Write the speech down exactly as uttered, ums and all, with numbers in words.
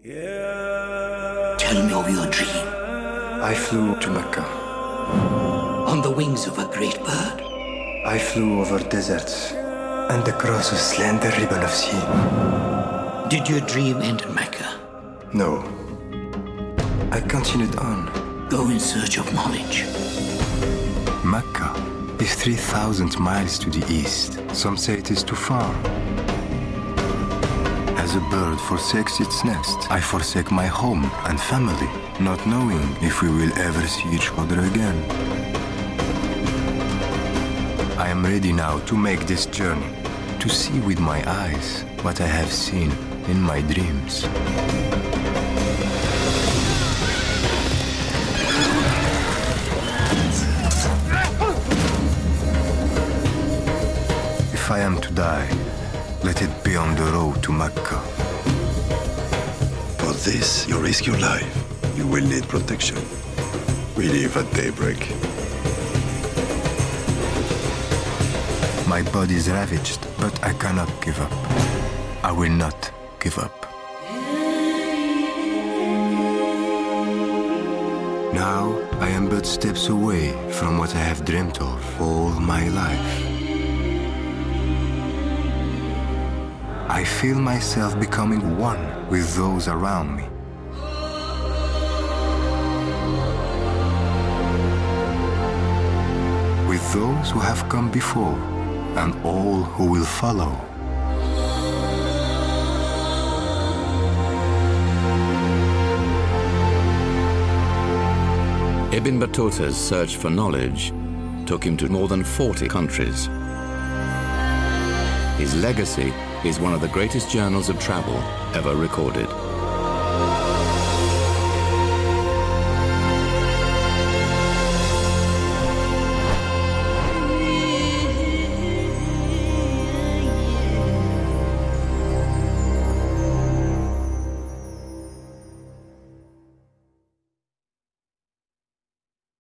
Tell me of your dream. I flew to Mecca. On the wings of a great bird. I flew over deserts and across a slender ribbon of sea. Did your dream end in Mecca? No. I continued on. Go in search of knowledge. Mecca is three thousand miles to the east. Some say it is too far. As a bird forsakes its nest, I forsake my home and family, not knowing if we will ever see each other again. I am ready now to make this journey, to see with my eyes what I have seen in my dreams. If I am to die, let it be on the road to Mecca. For this, you risk your life. You will need protection. We leave at daybreak. My body is ravaged, but I cannot give up. I will not give up. Now, I am but steps away from what I have dreamt of all my life. I feel myself becoming one with those around me. With those who have come before and all who will follow. Ibn Battuta's search for knowledge took him to more than forty countries. His legacy is one of the greatest journals of travel ever recorded.